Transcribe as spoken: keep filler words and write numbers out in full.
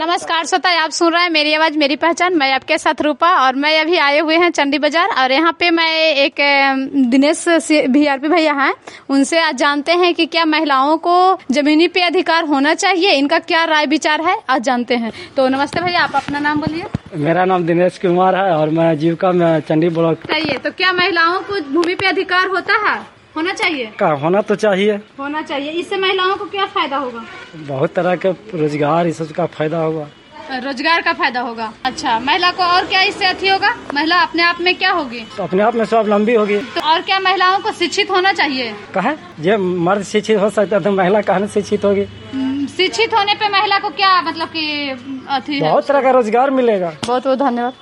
नमस्कार श्रोता, आप सुन रहे हैं मेरी आवाज मेरी पहचान। मैं आपके साथ रूपा और मैं अभी आए हुए हैं चंडी बाजार और यहाँ पे मैं एक दिनेश भीआरपी भैया हैं, उनसे आज जानते हैं कि क्या महिलाओं को जमीनी पे अधिकार होना चाहिए, इनका क्या राय विचार है, आज जानते हैं। तो नमस्ते भैया, आप अपना नाम बोलिए। मेरा नाम दिनेश कुमार है और मैं जीविका में चंडी ब्लॉक। चाहिए तो क्या महिलाओं को भूमि पे अधिकार होता है, होना चाहिए? का होना तो चाहिए, होना चाहिए। इससे महिलाओं को क्या फायदा होगा? बहुत तरह के रोजगार इस सब का फायदा होगा। रोजगार का फायदा होगा। अच्छा, महिला को और क्या इससे अथी होगा? महिला अपने आप में क्या होगी? तो अपने आप में स्वावलंबी होगी। तो और क्या महिलाओं को शिक्षित होना चाहिए? कहे जे मर्द शिक्षित हो सकता है तो महिला कहाँ शिक्षित होगी? शिक्षित होने पे महिला को क्या मतलब कि अथी है? बहुत तरह का रोजगार मिलेगा। बहुत बहुत धन्यवाद।